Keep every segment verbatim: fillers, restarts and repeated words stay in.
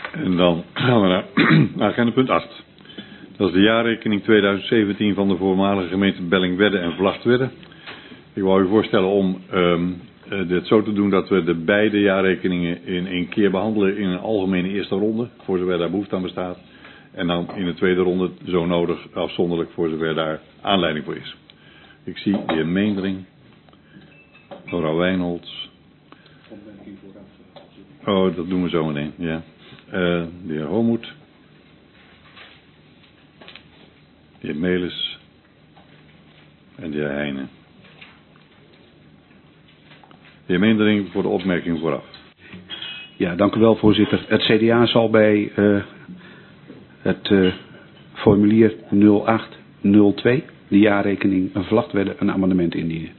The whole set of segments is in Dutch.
En dan gaan we naar agenda punt acht. Dat is de jaarrekening tweeduizend zeventien van de voormalige gemeente Bellingwedde en Vlagtwedde. Ik wou u voorstellen om um, uh, dit zo te doen dat we de beide jaarrekeningen in één keer behandelen in een algemene eerste ronde, voor zover daar behoefte aan bestaat. En dan in de tweede ronde zo nodig afzonderlijk voor zover daar aanleiding voor is. Ik zie de heer Meendering, mevrouw Wijnholds. Oh, dat doen we zo meteen, ja. Uh, de heer Homoet. De heer Melis. En de heer Heijnen. De heer Meendering voor de opmerking vooraf. Ja, dank u wel, voorzitter. Het C D A zal bij uh, het uh, formulier nul acht nul twee, de jaarrekening een Vlagtwedde, een amendement indienen.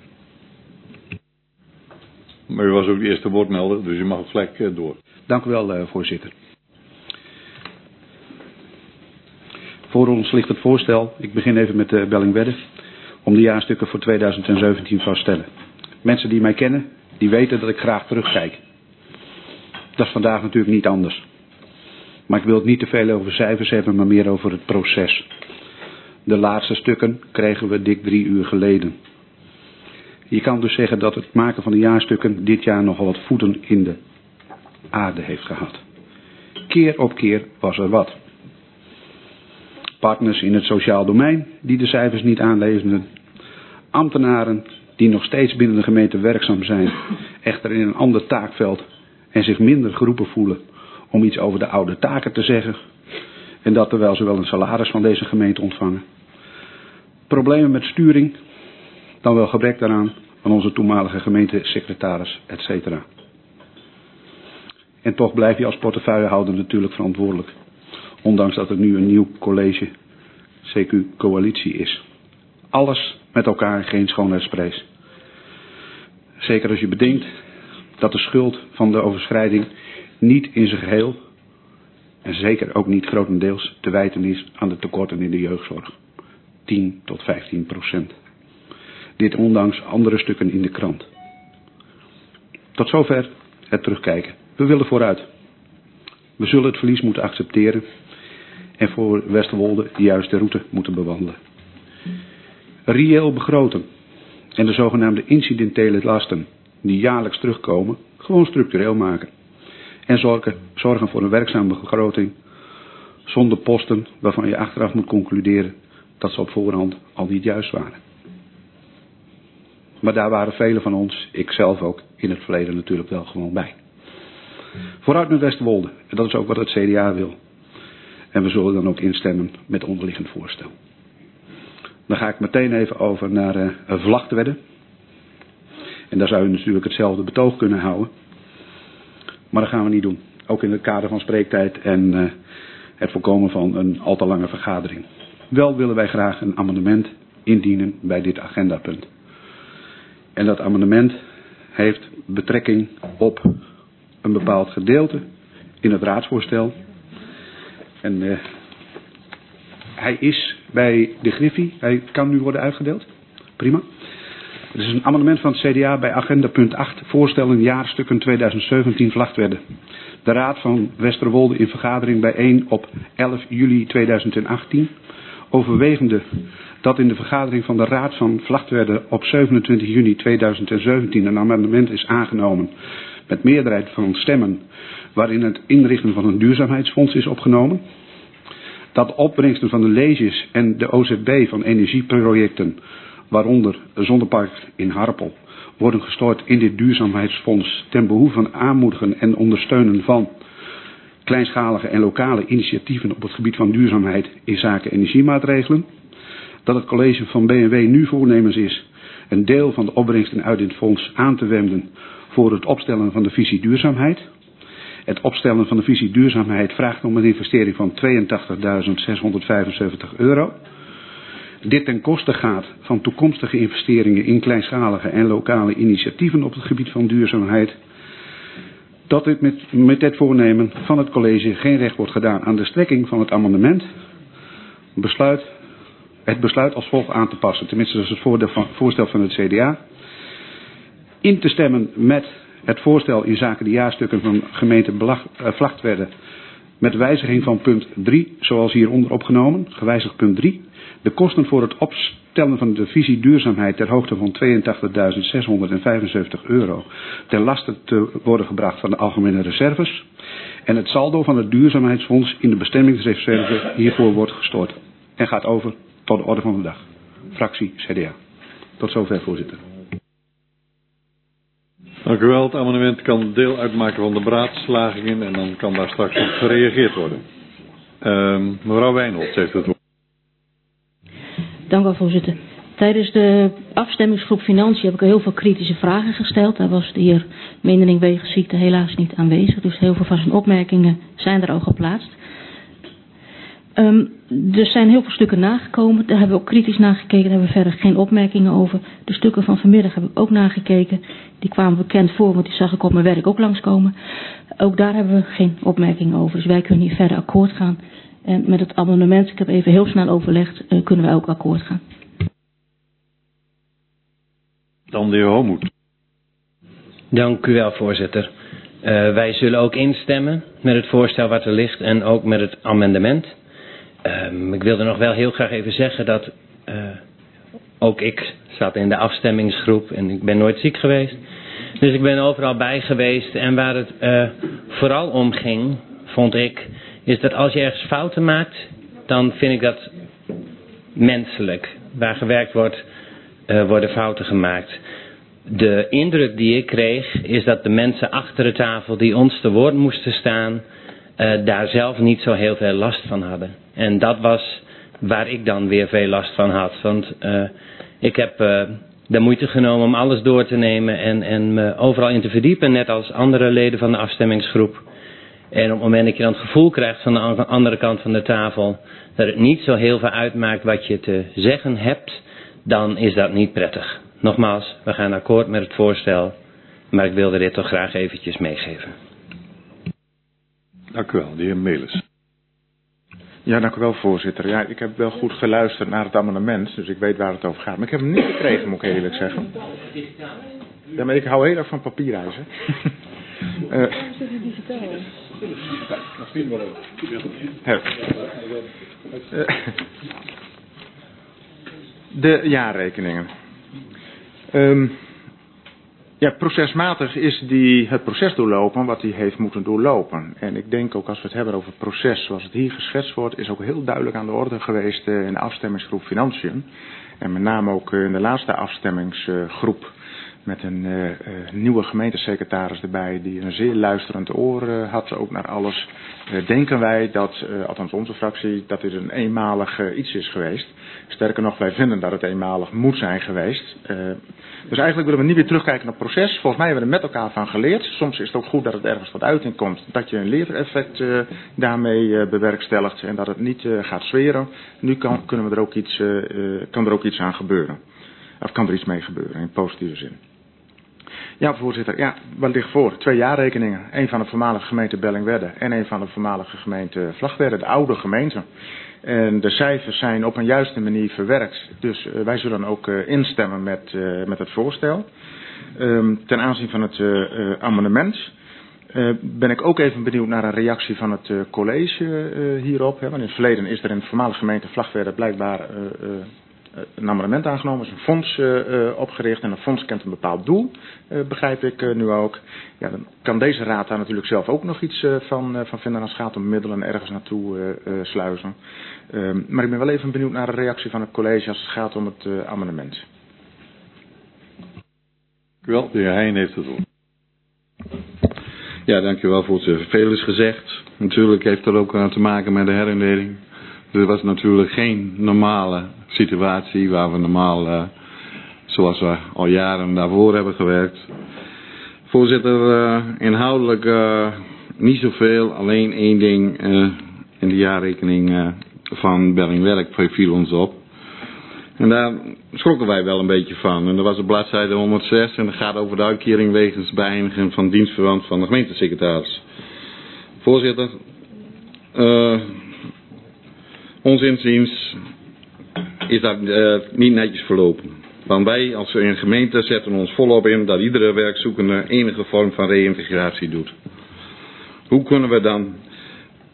Maar u was ook de eerste woordmelder, dus u mag het gelijk uh, door. Dank u wel, uh, voorzitter. Voor ons ligt het voorstel, ik begin even met uh, Bellingwedde, om de jaarstukken voor tweeduizend zeventien vaststellen. Mensen die mij kennen, die weten dat ik graag terugkijk. Dat is vandaag natuurlijk niet anders. Maar ik wil het niet te veel over cijfers hebben, maar meer over het proces. De laatste stukken kregen we dik drie uur geleden. Je kan dus zeggen dat het maken van de jaarstukken dit jaar nogal wat voeten in de aarde heeft gehad. Keer op keer was er wat. Partners in het sociaal domein die de cijfers niet aanleverden. Ambtenaren die nog steeds binnen de gemeente werkzaam zijn, echter in een ander taakveld en zich minder geroepen voelen om iets over de oude taken te zeggen. En dat terwijl ze wel een salaris van deze gemeente ontvangen. Problemen met sturing, dan wel gebrek daaraan van onze toenmalige gemeentesecretaris, et cetera. En toch blijf je als portefeuillehouder natuurlijk verantwoordelijk. Ondanks dat er nu een nieuw college, C Q coalitie is. Alles met elkaar geen schoonheidsprijs. Zeker als je bedenkt dat de schuld van de overschrijding niet in zijn geheel, en zeker ook niet grotendeels, te wijten is aan de tekorten in de jeugdzorg. tien tot vijftien procent. Dit ondanks andere stukken in de krant. Tot zover het terugkijken. We willen vooruit. We zullen het verlies moeten accepteren en voor Westerwolde de juiste route moeten bewandelen. Reëel begroten en de zogenaamde incidentele lasten die jaarlijks terugkomen, gewoon structureel maken. En zorgen, zorgen voor een werkzame begroting zonder posten waarvan je achteraf moet concluderen dat ze op voorhand al niet juist waren. Maar daar waren velen van ons, ik zelf ook, in het verleden natuurlijk wel gewoon bij. Vooruit met Westerwolde, en dat is ook wat het C D A wil. En we zullen dan ook instemmen met het onderliggend voorstel. Dan ga ik meteen even over naar uh, Vlagtwedde. En daar zou u natuurlijk hetzelfde betoog kunnen houden. Maar dat gaan we niet doen. Ook in het kader van spreektijd en uh, het voorkomen van een al te lange vergadering. Wel willen wij graag een amendement indienen bij dit agendapunt. En dat amendement heeft betrekking op een bepaald gedeelte in het raadsvoorstel. En uh, hij is bij de Griffie, hij kan nu worden uitgedeeld. Prima. Het is een amendement van het C D A bij agenda punt acht, voorstellen jaarstukken tweeduizend zeventien Vlagtwedde. De Raad van Westerwolde in vergadering bijeen op elf juli tweeduizend achttien, overwegende dat in de vergadering van de Raad van Vlagtwedde op zevenentwintig juni tweeduizend zeventien een amendement is aangenomen met meerderheid van stemmen waarin het inrichten van een duurzaamheidsfonds is opgenomen. Dat de opbrengsten van de leges en de O Z B van energieprojecten, waaronder Zonnepark in Harpel, worden gestort in dit duurzaamheidsfonds ten behoeve van aanmoedigen en ondersteunen van kleinschalige en lokale initiatieven op het gebied van duurzaamheid in zaken energiemaatregelen. Dat het college van B N W nu voornemens is een deel van de opbrengsten uit dit fonds aan te wenden voor het opstellen van de visie duurzaamheid. Het opstellen van de visie duurzaamheid vraagt om een investering van tweeëntachtigduizend zeshonderdvijfenzeventig euro. Dit ten koste gaat van toekomstige investeringen in kleinschalige en lokale initiatieven op het gebied van duurzaamheid. Dat dit met, met dit voornemen van het college geen recht wordt gedaan aan de strekking van het amendement. Besluit, het besluit als volgt aan te passen. Tenminste, dat is het voorstel van het C D A. In te stemmen met het voorstel in zaken de jaarstukken van gemeente Vlagtwedde Met wijziging van punt drie, zoals hieronder opgenomen, gewijzigd punt drie. De kosten voor het opstellen van de divisie duurzaamheid ter hoogte van tweeëntachtigduizend zeshonderdvijfenzeventig euro ten laste te worden gebracht van de algemene reserves. En het saldo van het duurzaamheidsfonds in de bestemmingsreserve hiervoor wordt gestort. En gaat over tot de orde van de dag. Fractie C D A. Tot zover, voorzitter. Dank u wel. Het amendement kan deel uitmaken van de beraadslagingen en dan kan daar straks op gereageerd worden. Uh, mevrouw Wijnholds heeft het woord. Dank u wel, voorzitter. Tijdens de afstemmingsgroep Financiën heb ik heel veel kritische vragen gesteld. Daar was de heer Meendeling wegens ziekte helaas niet aanwezig. Dus heel veel van zijn opmerkingen zijn er al geplaatst. Um, er zijn heel veel stukken nagekomen. Daar hebben we ook kritisch nagekeken. Daar hebben we verder geen opmerkingen over. De stukken van vanmiddag heb ik ook nagekeken. Die kwamen bekend voor, want die zag ik op mijn werk ook langskomen. Ook daar hebben we geen opmerkingen over. Dus wij kunnen hier verder akkoord gaan. En met het amendement, ik heb even heel snel overlegd, uh, kunnen wij ook akkoord gaan. Dan de heer Homoet. Dank u wel, voorzitter. Uh, wij zullen ook instemmen met het voorstel wat er ligt en ook met het amendement. Um, ik wilde nog wel heel graag even zeggen dat uh, ook ik zat in de afstemmingsgroep en ik ben nooit ziek geweest. Dus ik ben overal bij geweest en waar het uh, vooral om ging, vond ik, is dat als je ergens fouten maakt, dan vind ik dat menselijk. Waar gewerkt wordt, uh, worden fouten gemaakt. De indruk die ik kreeg is dat de mensen achter de tafel die ons te woord moesten staan, uh, daar zelf niet zo heel veel last van hadden. En dat was waar ik dan weer veel last van had. Want uh, ik heb uh, de moeite genomen om alles door te nemen en, en me overal in te verdiepen, net als andere leden van de afstemmingsgroep. En op het moment dat je dan het gevoel krijgt van de andere kant van de tafel dat het niet zo heel veel uitmaakt wat je te zeggen hebt, dan is dat niet prettig. Nogmaals, we gaan akkoord met het voorstel, maar ik wilde dit toch graag eventjes meegeven. Dank u wel, de heer Melis. Ja, dank u wel, voorzitter. Ja, ik heb wel goed geluisterd naar het amendement, dus ik weet waar het over gaat. Maar ik heb hem niet gekregen, moet ik eerlijk zeggen. Ja, maar ik hou heel erg van papierreizen. uh, De jaarrekeningen. Um, ja, procesmatig is die het proces doorlopen wat hij heeft moeten doorlopen. En ik denk ook als we het hebben over het proces zoals het hier geschetst wordt, is ook heel duidelijk aan de orde geweest uh, in de afstemmingsgroep Financiën. En met name ook uh, in de laatste afstemmingsgroep met een uh, uh, nieuwe gemeentesecretaris erbij die een zeer luisterend oor uh, had ook naar alles. Uh, denken wij dat, uh, althans onze fractie, dat dit een eenmalig uh, iets is geweest. Sterker nog, wij vinden dat het eenmalig moet zijn geweest. Uh, dus eigenlijk willen we niet weer terugkijken naar het proces. Volgens mij hebben we er met elkaar van geleerd. Soms is het ook goed dat het ergens tot uiting komt. Dat je een leereffect uh, daarmee uh, bewerkstelligt en dat het niet uh, gaat zweren. Nu kan, kunnen we er ook iets, uh, uh, kan er ook iets aan gebeuren. Of kan er iets mee gebeuren in positieve zin. Ja, voorzitter. Ja, wat ligt voor? Twee jaarrekeningen. Eén van de voormalige gemeente Bellingwedde en één van de voormalige gemeente Vlagtwedde, de oude gemeente. En de cijfers zijn op een juiste manier verwerkt. Dus uh, wij zullen ook uh, instemmen met, uh, met het voorstel. Um, ten aanzien van het uh, uh, amendement uh, ben ik ook even benieuwd naar een reactie van het uh, college uh, hierop. Hè. Want in het verleden is er in de voormalige gemeente Vlagtwedde blijkbaar uh, uh, een amendement aangenomen, is een fonds uh, uh, opgericht en een fonds kent een bepaald doel, uh, begrijp ik uh, nu ook. Ja, dan kan deze raad daar natuurlijk zelf ook nog iets uh, van, uh, van vinden als het gaat om middelen ergens naartoe uh, uh, sluizen. Uh, maar ik ben wel even benieuwd naar de reactie van het college als het gaat om het uh, amendement. Dank u wel, de heer Heijn heeft het woord. Ja, dank u wel, voorzitter. Veel is gezegd. Natuurlijk heeft dat ook te maken met de herindeling. Er was natuurlijk geen normale situatie waar we normaal, uh, zoals we al jaren daarvoor hebben gewerkt. Voorzitter, uh, inhoudelijk uh, niet zoveel, alleen één ding uh, in de jaarrekening uh, van Bellingwedde viel ons op. En daar schrokken wij wel een beetje van. En dat was op bladzijde honderdzes en dat gaat over de uitkering wegens beëindigen van dienstverband van de gemeentesecretaris. Voorzitter, uh, ons inziens is dat uh, niet netjes verlopen. Want wij als een gemeente zetten ons volop in dat iedere werkzoekende enige vorm van reïntegratie doet. Hoe kunnen we dan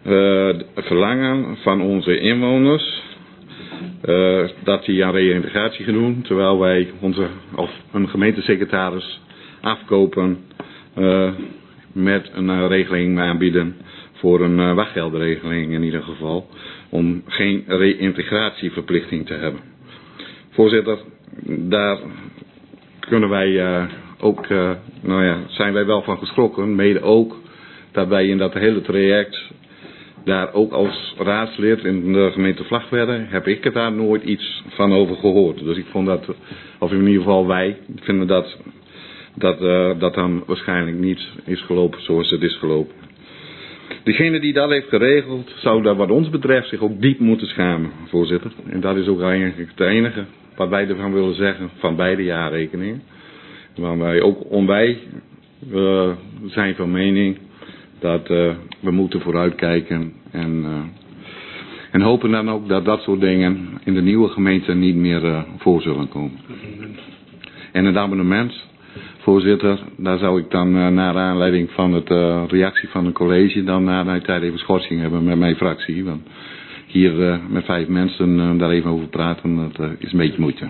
uh, verlangen van onze inwoners uh, dat die aan reïntegratie gaan doen, terwijl wij onze, of een gemeentesecretaris afkopen uh, met een uh, regeling aanbieden voor een uh, wachtgeldregeling in ieder geval, om geen reïntegratieverplichting te hebben. Voorzitter, daar kunnen wij uh, ook, uh, nou ja, zijn wij wel van geschrokken, mede ook dat wij in dat hele traject daar ook als raadslid in de gemeente Vlagtwedde, heb ik er daar nooit iets van over gehoord. Dus ik vond dat, of in ieder geval wij, vinden dat dat, uh, dat dan waarschijnlijk niet is gelopen zoals het is gelopen. Degene die dat heeft geregeld, zou daar wat ons betreft zich ook diep moeten schamen, voorzitter. En dat is ook eigenlijk het enige wat wij ervan willen zeggen van beide jaarrekeningen. Waar wij ook onwij uh, zijn van mening dat uh, we moeten vooruitkijken en, uh, en hopen dan ook dat dat soort dingen in de nieuwe gemeente niet meer uh, voor zullen komen. En het abonnement, voorzitter, daar zou ik dan uh, naar aanleiding van de uh, reactie van het college dan na de tijd even schorsing hebben met mijn fractie. Want hier uh, met vijf mensen uh, daar even over praten, dat uh, is een beetje moeite.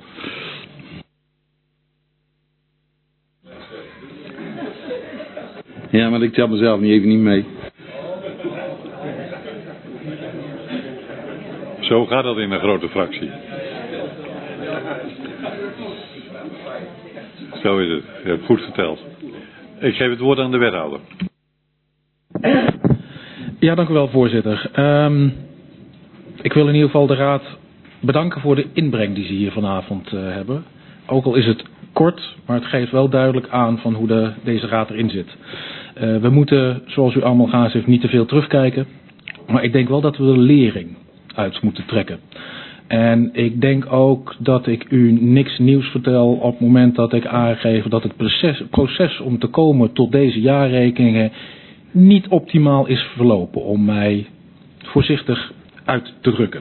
Ja, maar ik tel mezelf niet even niet mee. Zo gaat dat in een grote fractie. Zo is het. Je hebt goed verteld. Ik geef het woord aan de wethouder. Ja, dank u wel, voorzitter. Um, ik wil in ieder geval de raad bedanken voor de inbreng die ze hier vanavond uh, hebben. Ook al is het kort, maar het geeft wel duidelijk aan van hoe de, deze raad erin zit. Uh, we moeten, zoals u allemaal gaas heeft, niet te veel terugkijken. Maar ik denk wel dat we de lering uit moeten trekken. En ik denk ook dat ik u niks nieuws vertel op het moment dat ik aangeef dat het proces, proces om te komen tot deze jaarrekeningen niet optimaal is verlopen, om mij voorzichtig uit te drukken.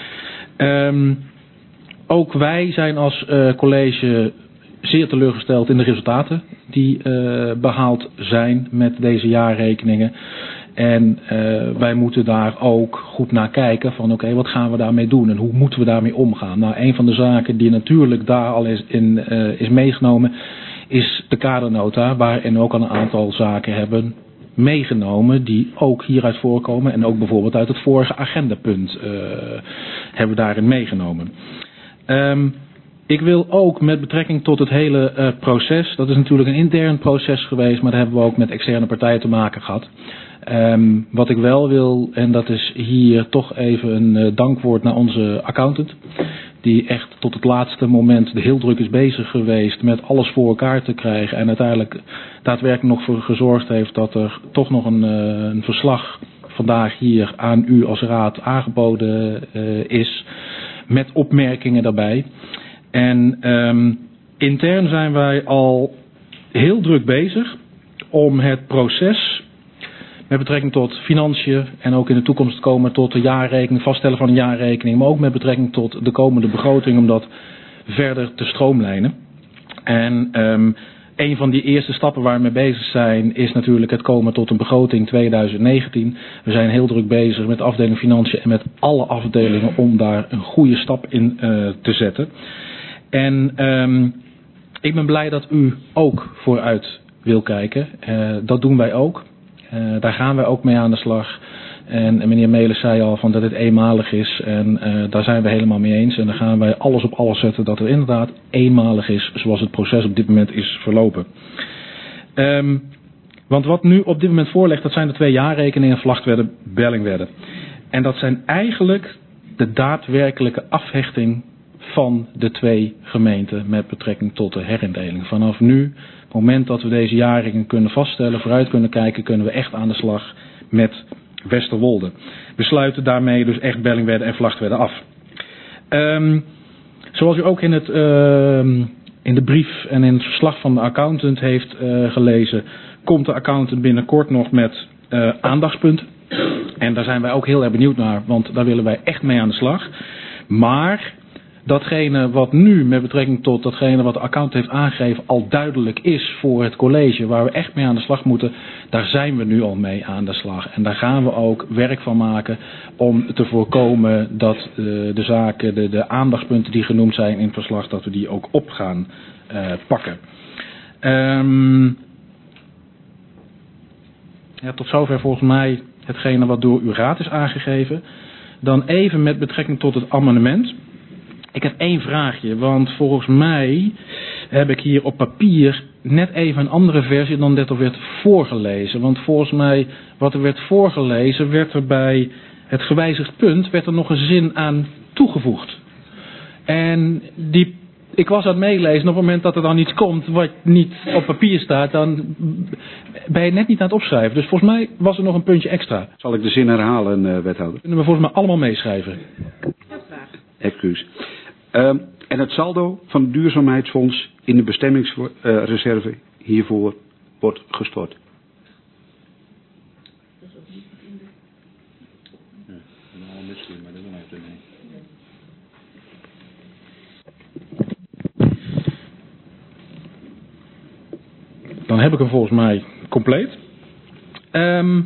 Um, ook wij zijn als uh, college zeer teleurgesteld in de resultaten die uh, behaald zijn met deze jaarrekeningen. En uh, wij moeten daar ook goed naar kijken van oké, okay, wat gaan we daarmee doen en hoe moeten we daarmee omgaan? Nou, een van de zaken die natuurlijk daar al is, in, uh, is meegenomen is de kadernota, waarin ook al een aantal zaken hebben meegenomen die ook hieruit voorkomen en ook bijvoorbeeld uit het vorige agendapunt uh, hebben we daarin meegenomen. Um, Ik wil ook met betrekking tot het hele uh, proces, dat is natuurlijk een intern proces geweest, maar daar hebben we ook met externe partijen te maken gehad. Um, wat ik wel wil, en dat is hier toch even een uh, dankwoord naar onze accountant, die echt tot het laatste moment heel druk is bezig geweest met alles voor elkaar te krijgen en uiteindelijk daadwerkelijk nog voor gezorgd heeft dat er toch nog een, uh, een verslag vandaag hier aan u als raad aangeboden uh, is, met opmerkingen daarbij. En um, intern zijn wij al heel druk bezig om het proces met betrekking tot financiën en ook in de toekomst komen tot de jaarrekening, vaststellen van een jaarrekening, maar ook met betrekking tot de komende begroting om dat verder te stroomlijnen. En um, een van die eerste stappen waar we mee bezig zijn is natuurlijk het komen tot een begroting twintig negentien. We zijn heel druk bezig met de afdeling financiën en met alle afdelingen om daar een goede stap in uh, te zetten. En um, ik ben blij dat u ook vooruit wil kijken. Uh, dat doen wij ook. Uh, daar gaan wij ook mee aan de slag. En, en meneer Melis zei al van dat het eenmalig is. En uh, daar zijn we helemaal mee eens. En dan gaan wij alles op alles zetten dat het inderdaad eenmalig is zoals het proces op dit moment is verlopen. Um, want wat nu op dit moment voorligt, dat zijn de twee jaarrekeningen Vlagtwedde, Bellingwedde. En dat zijn eigenlijk de daadwerkelijke afhechting van de twee gemeenten met betrekking tot de herindeling. Vanaf nu, het moment dat we deze jaarrekening kunnen vaststellen, vooruit kunnen kijken, kunnen we echt aan de slag met Westerwolde. We sluiten daarmee dus echt Bellingwedde en Vlagtwedde af. Um, zoals u ook in, het, uh, in de brief en in het verslag van de accountant heeft uh, gelezen, komt de accountant binnenkort nog met uh, aandachtspunten. En daar zijn wij ook heel erg benieuwd naar, want daar willen wij echt mee aan de slag. Maar datgene wat nu met betrekking tot datgene wat de accountant heeft aangegeven al duidelijk is voor het college, waar we echt mee aan de slag moeten, daar zijn we nu al mee aan de slag. En daar gaan we ook werk van maken om te voorkomen dat uh, de zaken, de, de aandachtspunten die genoemd zijn in het verslag, dat we die ook op gaan uh, pakken. Um, ja, tot zover volgens mij hetgene wat door uw raad is aangegeven. Dan even met betrekking tot het amendement. Ik heb één vraagje, want volgens mij heb ik hier op papier net even een andere versie dan dat er werd voorgelezen. Want volgens mij, wat er werd voorgelezen, werd er bij het gewijzigd punt, werd er nog een zin aan toegevoegd. En die, ik was aan het meelezen, en op het moment dat er dan iets komt wat niet op papier staat, dan ben je net niet aan het opschrijven. Dus volgens mij was er nog een puntje extra. Zal ik de zin herhalen, uh, wethouder? Kunnen we volgens mij allemaal meeschrijven. Excuus. Uh, en het saldo van het duurzaamheidsfonds in de bestemmingsreserve hiervoor wordt gestort. Dan heb ik hem volgens mij compleet. Um,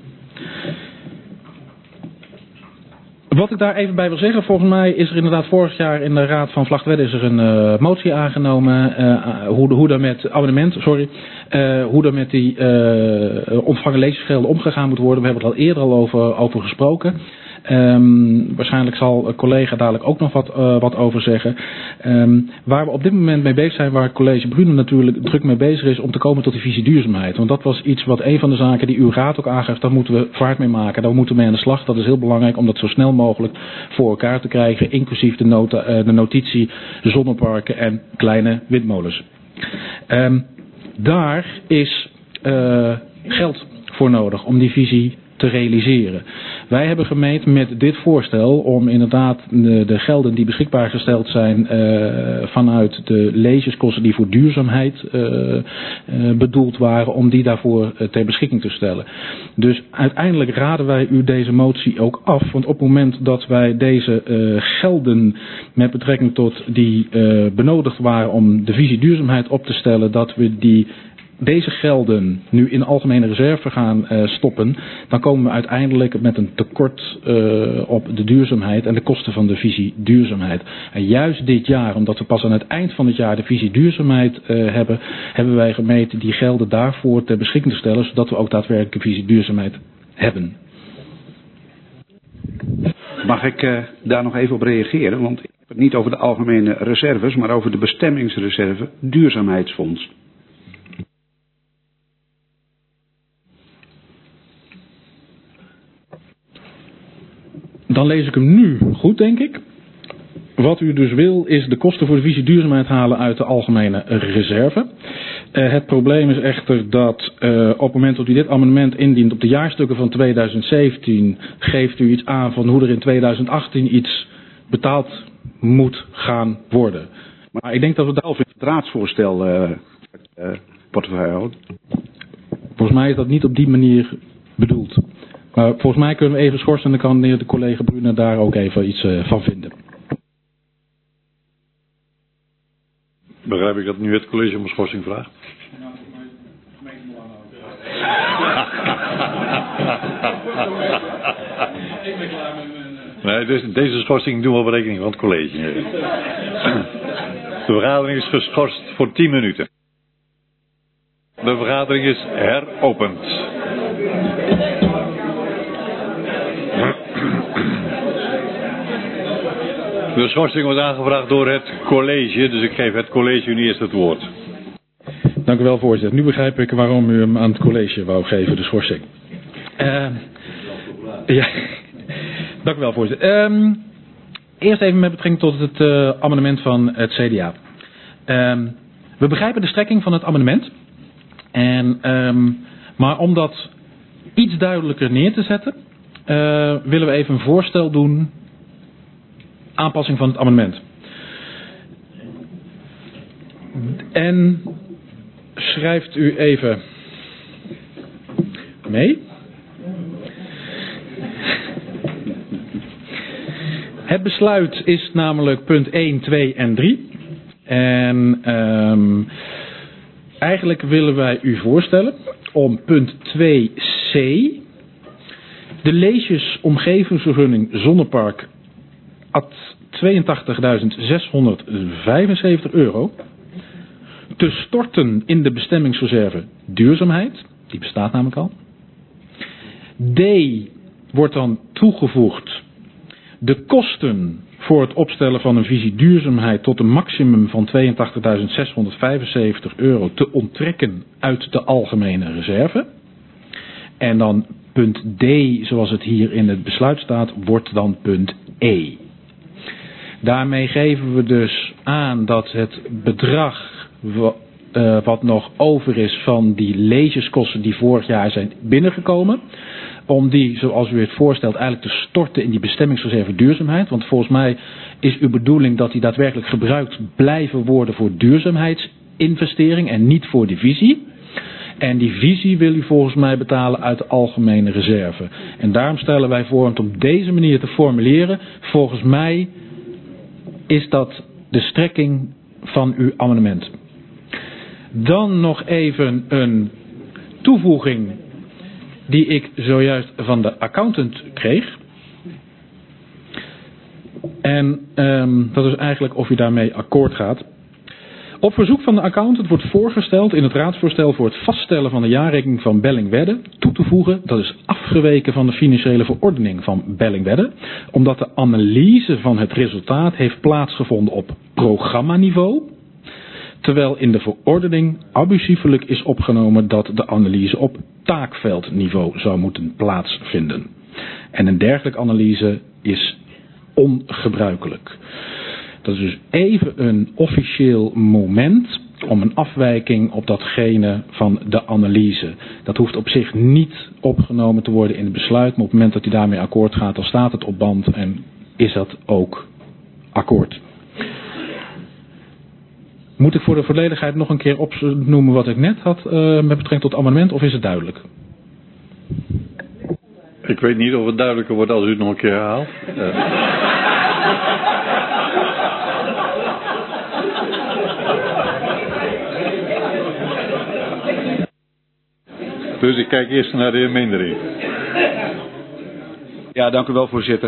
Wat ik daar even bij wil zeggen, volgens mij is er inderdaad vorig jaar in de Raad van Vlachtwedde is er een uh, motie aangenomen, uh, hoe, hoe er met abonnement, sorry, uh, hoe er met die uh, ontvangen lezersgelden omgegaan moet worden. We hebben het al eerder al over, over gesproken. Um, waarschijnlijk zal een collega dadelijk ook nog wat, uh, wat over zeggen. Um, waar we op dit moment mee bezig zijn, waar het college Brune natuurlijk druk mee bezig is om te komen tot die visie duurzaamheid. Want dat was iets wat een van de zaken die uw raad ook aangeeft, daar moeten we vaart mee maken. Daar moeten we mee aan de slag. Dat is heel belangrijk om dat zo snel mogelijk voor elkaar te krijgen, inclusief de, nota, uh, de notitie zonneparken en kleine windmolens. Um, daar is uh, geld voor nodig om die visie te realiseren. Wij hebben gemeend met dit voorstel om inderdaad de, de gelden die beschikbaar gesteld zijn uh, vanuit de lezeskosten die voor duurzaamheid uh, uh, bedoeld waren, om die daarvoor uh, ter beschikking te stellen. Dus uiteindelijk raden wij u deze motie ook af, want op het moment dat wij deze uh, gelden met betrekking tot die uh, benodigd waren om de visie duurzaamheid op te stellen, dat we die deze gelden nu in de algemene reserve gaan uh, stoppen, dan komen we uiteindelijk met een tekort uh, op de duurzaamheid en de kosten van de visie duurzaamheid. En juist dit jaar, omdat we pas aan het eind van het jaar de visie duurzaamheid uh, hebben, hebben wij gemeten die gelden daarvoor ter beschikking te stellen, zodat we ook daadwerkelijk een visie duurzaamheid hebben. Mag ik uh, daar nog even op reageren? Want ik heb het niet over de algemene reserves, maar over de bestemmingsreserve duurzaamheidsfonds. Dan lees ik hem nu goed, denk ik. Wat u dus wil, is de kosten voor de visie duurzaamheid halen uit de algemene reserve. Uh, het probleem is echter dat uh, op het moment dat u dit amendement indient op de jaarstukken van tweeduizend zeventien, geeft u iets aan van hoe er in tweeduizend achttien iets betaald moet gaan worden. Maar ik denk dat we daar Zelf in het raadsvoorstel uh, uh, portefeuille houden. Volgens mij is dat niet op die manier bedoeld. Maar volgens mij kunnen we even schorsen en dan kan de collega Brune daar ook even iets uh, van vinden. Begrijp ik dat nu het college om een schorsing vraagt? Nee, dus deze schorsing doen we op rekening van het college. De vergadering is geschorst voor tien minuten. De vergadering is heropend. De schorsing wordt aangevraagd door het college, dus ik geef het college nu eerst het woord. Dank u wel, voorzitter. Nu begrijp ik waarom u hem aan het college wou geven, de schorsing. Uh, ja, dank u wel, voorzitter. Uh, eerst even met betrekking tot het uh, amendement van het C D A. Uh, we begrijpen de strekking van het amendement. En, um, maar om dat iets duidelijker neer te zetten, uh, willen we even een voorstel doen. Aanpassing van het amendement. En schrijft u even mee. Het besluit is namelijk punt één, twee en drie. En um, eigenlijk willen wij u voorstellen om punt twee c, de Leesjes omgevingsvergunning Zonnepark ad tweeëntachtigduizend zeshonderdvijfenzeventig euro te storten in de bestemmingsreserve duurzaamheid. Die bestaat namelijk al. D wordt dan toegevoegd de kosten voor het opstellen van een visie duurzaamheid tot een maximum van tweeëntachtigduizend zeshonderdvijfenzeventig euro te onttrekken uit de algemene reserve. En dan punt D, zoals het hier in het besluit staat, wordt dan punt E. Daarmee geven we dus aan dat het bedrag wat nog over is van die leeserskosten die vorig jaar zijn binnengekomen, om die, zoals u het voorstelt, eigenlijk te storten in die bestemmingsreserve duurzaamheid. Want volgens mij is uw bedoeling dat die daadwerkelijk gebruikt blijven worden voor duurzaamheidsinvestering en niet voor die visie. En die visie wil u volgens mij betalen uit de algemene reserve. En daarom stellen wij voor om het op deze manier te formuleren. Volgens mij is dat de strekking van uw amendement. Dan nog even een toevoeging die ik zojuist van de accountant kreeg. En um, dat is eigenlijk of u daarmee akkoord gaat. Op verzoek van de accountant wordt voorgesteld in het raadsvoorstel voor het vaststellen van de jaarrekening van Bellingwedde toe te voegen, dat is afgeweken van de financiële verordening van Bellingwedde, omdat de analyse van het resultaat heeft plaatsgevonden op programmaniveau, terwijl in de verordening abusiefelijk is opgenomen dat de analyse op taakveldniveau zou moeten plaatsvinden. En een dergelijke analyse is ongebruikelijk. Dat is dus even een officieel moment om een afwijking op datgene van de analyse. Dat hoeft op zich niet opgenomen te worden in het besluit, maar op het moment dat u daarmee akkoord gaat, dan staat het op band en is dat ook akkoord. Moet ik voor de volledigheid nog een keer opnoemen wat ik net had uh, met betrekking tot het amendement, of is het duidelijk? Ik weet niet of het duidelijker wordt als u het nog een keer herhaalt. Uh. Dus ik kijk eerst naar de heer Meendering. Ja, dank u wel, voorzitter.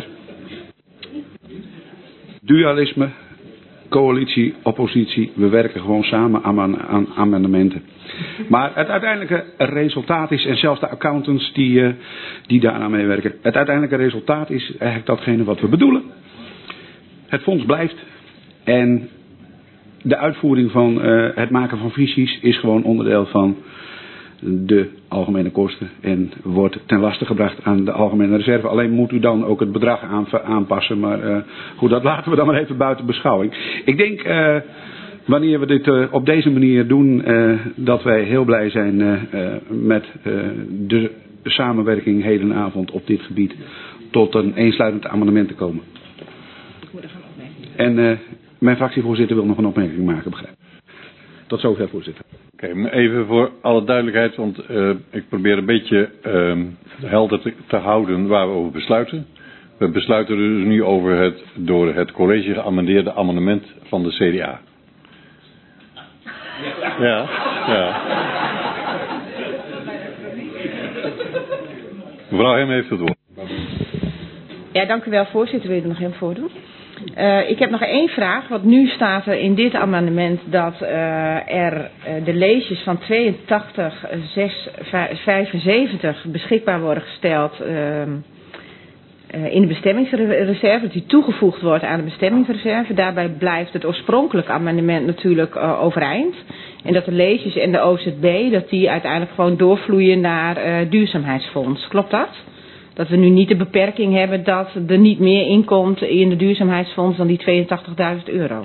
Dualisme, coalitie, oppositie, we werken gewoon samen aan, aan amendementen. Maar het uiteindelijke resultaat is, en zelfs de accountants die, uh, die daaraan meewerken, het uiteindelijke resultaat is eigenlijk datgene wat we bedoelen. Het fonds blijft en de uitvoering van uh, het maken van visies is gewoon onderdeel van de algemene kosten en wordt ten laste gebracht aan de algemene reserve. Alleen moet u dan ook het bedrag aan, aanpassen, maar uh, goed, dat laten we dan maar even buiten beschouwing. Ik denk, uh, wanneer we dit uh, op deze manier doen, uh, dat wij heel blij zijn uh, uh, met uh, de samenwerking hedenavond op dit gebied tot een eensluidend amendement te komen. En uh, mijn fractievoorzitter wil nog een opmerking maken, begrijp ik. Tot zover, voorzitter. Oké, okay, even voor alle duidelijkheid, want uh, ik probeer een beetje uh, helder te, te houden waar we over besluiten. We besluiten dus nu over het door het college geamendeerde amendement van de C D A. Ja, ja. Mevrouw Hem heeft het woord. Ja, dank u wel, voorzitter. Wil je er nog even voor doen? Uh, ik heb nog één vraag, want nu staat er in dit amendement dat uh, er uh, de leesjes van tweeëntachtig zes vijfenzeventig beschikbaar worden gesteld uh, uh, in de bestemmingsreserve, dat die toegevoegd wordt aan de bestemmingsreserve. Daarbij blijft het oorspronkelijke amendement natuurlijk uh, overeind. En dat de leesjes en de O Z B, dat die uiteindelijk gewoon doorvloeien naar uh, duurzaamheidsfonds. Klopt dat? Dat we nu niet de beperking hebben dat er niet meer inkomt in de duurzaamheidsfonds dan die tweeëntachtigduizend euro.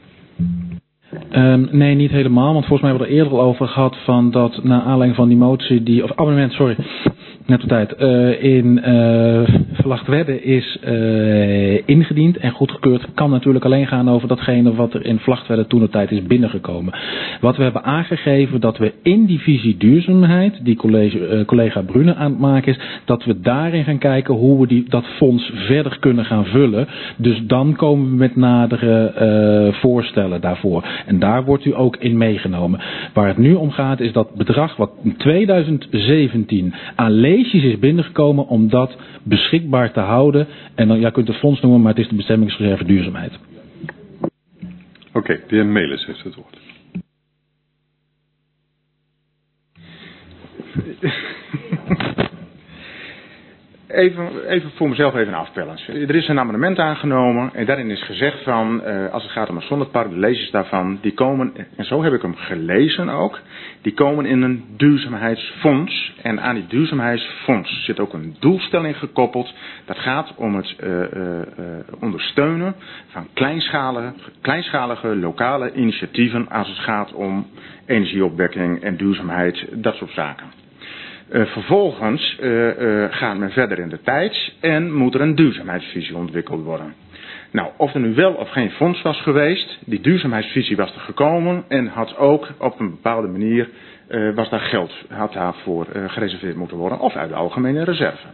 Um, nee, niet helemaal. Want volgens mij hebben we er eerder al over gehad van dat naar aanleiding van die motie, die, of amendement, sorry, net op tijd. Uh, in uh, Vlagtwedde is uh, ingediend en goedgekeurd. Kan natuurlijk alleen gaan over datgene wat er in Vlagtwedde toen op tijd is binnengekomen. Wat we hebben aangegeven dat we in die visie duurzaamheid, die college, uh, collega Brune aan het maken is, dat we daarin gaan kijken hoe we die, dat fonds verder kunnen gaan vullen. Dus dan komen we met nadere uh, voorstellen daarvoor. En daar wordt u ook in meegenomen. Waar het nu om gaat is dat bedrag wat in tweeduizend zeventien aan leesjes is binnengekomen om dat beschikbaar te houden. En dan, ja, je kunt het fonds noemen, maar het is de bestemmingsreserve duurzaamheid. Oké, okay, de heer Melis heeft het woord. Even, even voor mezelf even afpellen. Er is een amendement aangenomen en daarin is gezegd van, uh, als het gaat om een zonnepark, de lezers daarvan, die komen, en zo heb ik hem gelezen ook, die komen in een duurzaamheidsfonds. En aan die duurzaamheidsfonds zit ook een doelstelling gekoppeld. Dat gaat om het uh, uh, uh, ondersteunen van kleinschalige, kleinschalige lokale initiatieven als het gaat om energieopwekking en duurzaamheid, dat soort zaken. Uh, vervolgens uh, uh, gaat men verder in de tijd en moet er een duurzaamheidsvisie ontwikkeld worden. Nou, of er nu wel of geen fonds was geweest, die duurzaamheidsvisie was er gekomen en had ook op een bepaalde manier, uh, was daar geld, had daarvoor uh, gereserveerd moeten worden, of uit de algemene reserve.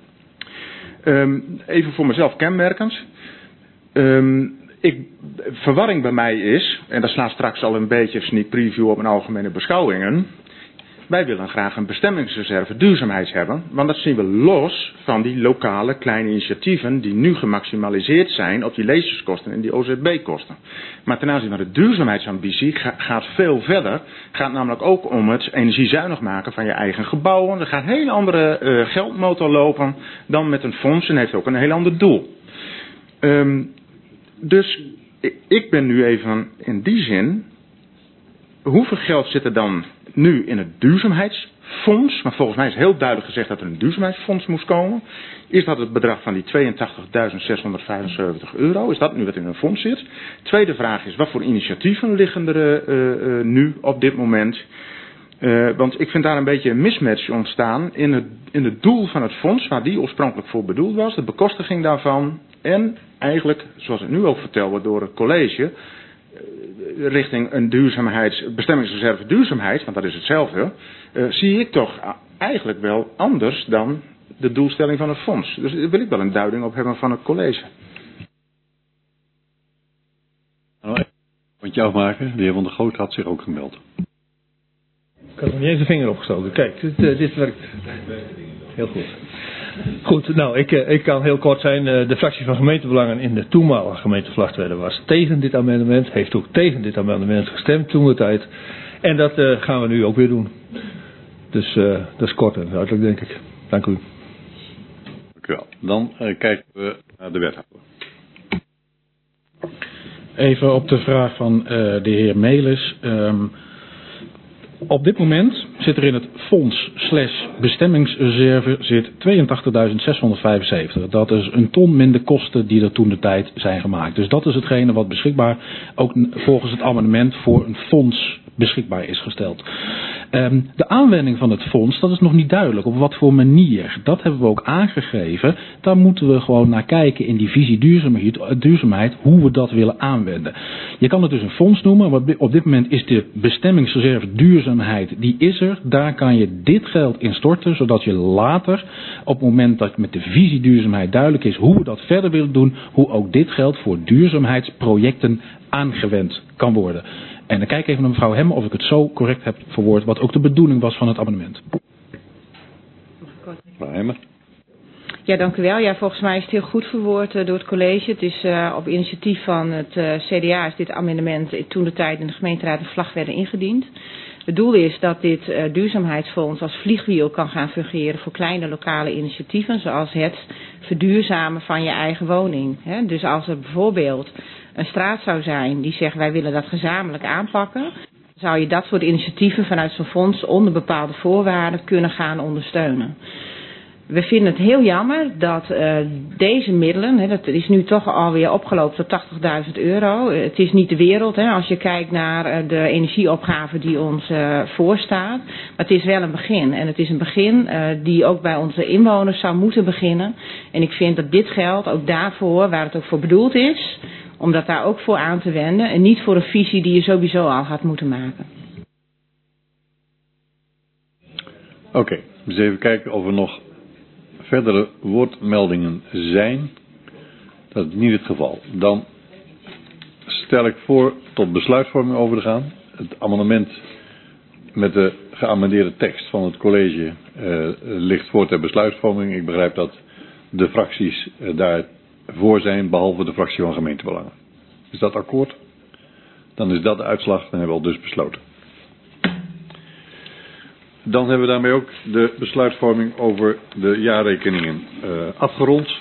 Um, even voor mezelf kenmerkend. Um, ik, verwarring bij mij is, en dat slaat straks al een beetje sneak preview op mijn algemene beschouwingen. Wij willen graag een bestemmingsreserve duurzaamheid hebben, want dat zien we los van die lokale kleine initiatieven die nu gemaximaliseerd zijn op die lezerskosten en die O Z B-kosten. Maar ten aanzien van de duurzaamheidsambitie ga, gaat veel verder. Gaat namelijk ook om het energiezuinig maken van je eigen gebouwen. Er gaat een hele andere uh, geldmotor lopen dan met een fonds en heeft ook een heel ander doel. Um, dus ik, ik ben nu even in die zin, hoeveel geld zit er dan nu in het duurzaamheidsfonds, maar volgens mij is heel duidelijk gezegd dat er een duurzaamheidsfonds moest komen. Is dat het bedrag van die tweeëntachtigduizend zeshonderdvijfenzeventig euro? Is dat nu wat in een fonds zit? Tweede vraag is, wat voor initiatieven liggen er uh, uh, nu op dit moment? Uh, want ik vind daar een beetje een mismatch ontstaan in het, in het doel van het fonds, waar die oorspronkelijk voor bedoeld was, de bekostiging daarvan en eigenlijk, zoals het nu ook verteld wordt door het college, richting een duurzaamheidsbestemmingsreserve duurzaamheid, want dat is hetzelfde, uh, zie ik toch eigenlijk wel anders dan de doelstelling van het fonds. Dus daar wil ik wel een duiding op hebben van het college. Want jou maken, de heer Van der Goot had zich ook gemeld. Ik had nog niet eens een vinger opgestoken. Kijk, dit, uh, dit werkt heel goed. Goed, nou, ik, ik kan heel kort zijn. De fractie van gemeentebelangen in de toenmalige gemeente Vlagtwedde was tegen dit amendement. Heeft ook tegen dit amendement gestemd toen de tijd. En dat uh, gaan we nu ook weer doen. Dus uh, dat is kort en duidelijk, denk ik. Dank u. Dank u wel. Dan uh, kijken we naar de wethouder. Even op de vraag van uh, de heer Melis. Um, Op dit moment zit er in het fonds slash bestemmingsreserve zit tweeëntachtigduizend zeshonderdvijfenzeventig. Dat is een ton minder kosten die er toen de tijd zijn gemaakt. Dus dat is hetgene wat beschikbaar ook volgens het amendement voor een fonds beschikbaar is gesteld. Um, de aanwending van het fonds, dat is nog niet duidelijk. Op wat voor manier? Dat hebben we ook aangegeven. Daar moeten we gewoon naar kijken in die visie duurzaamheid, duurzaamheid hoe we dat willen aanwenden. Je kan het dus een fonds noemen, maar op dit moment is de bestemmingsreserve duurzaamheid, die is er. Daar kan je dit geld in storten, zodat je later, op het moment dat met de visie duurzaamheid duidelijk is hoe we dat verder willen doen, hoe ook dit geld voor duurzaamheidsprojecten aangewend kan worden. En dan kijk ik even naar mevrouw Hemme of ik het zo correct heb verwoord, wat ook de bedoeling was van het amendement. Mevrouw Hemme. Ja, dank u wel. Ja, volgens mij is het heel goed verwoord uh, door het college. Het is uh, op initiatief van het uh, C D A is dit amendement toen de tijd in de gemeenteraad in Vlagtwedde ingediend. Het doel is dat dit uh, duurzaamheidsfonds als vliegwiel kan gaan fungeren voor kleine lokale initiatieven, zoals het verduurzamen van je eigen woning. He, dus als er bijvoorbeeld een straat zou zijn die zegt wij willen dat gezamenlijk aanpakken, zou je dat soort initiatieven vanuit zo'n fonds onder bepaalde voorwaarden kunnen gaan ondersteunen. we vinden het heel jammer dat uh, deze middelen, hè, dat is nu toch alweer opgelopen tot tachtigduizend euro. Het is niet de wereld, hè, als je kijkt naar uh, de energieopgave die ons uh, voorstaat. Maar het is wel een begin. En het is een begin uh, die ook bij onze inwoners zou moeten beginnen. En ik vind dat dit geld ook daarvoor, waar het ook voor bedoeld is, om dat daar ook voor aan te wenden. En niet voor een visie die je sowieso al had moeten maken. Oké, okay, dus even kijken of er nog verdere woordmeldingen zijn. Dat is niet het geval. Dan stel ik voor tot besluitvorming over te gaan. Het amendement met de geamendeerde tekst van het college uh, ligt voor ter besluitvorming. Ik begrijp dat de fracties uh, daarvoor zijn, behalve de fractie van gemeentebelangen. Is dat akkoord? Dan is dat de uitslag, dan hebben we al dus besloten. Dan hebben we daarmee ook de besluitvorming over de jaarrekeningen uh, afgerond.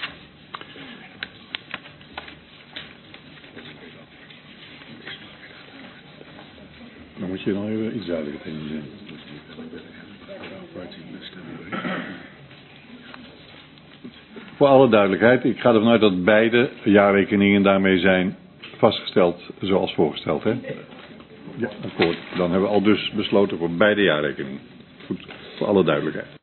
Dan moet je nog even iets duidelijker tegen zijn. Voor alle duidelijkheid, ik ga ervan uit dat beide jaarrekeningen daarmee zijn vastgesteld zoals voorgesteld. Hè? Ja, akkoord. Dan hebben we al dus besloten voor beide jaarrekeningen. Goed, voor alle duidelijkheid.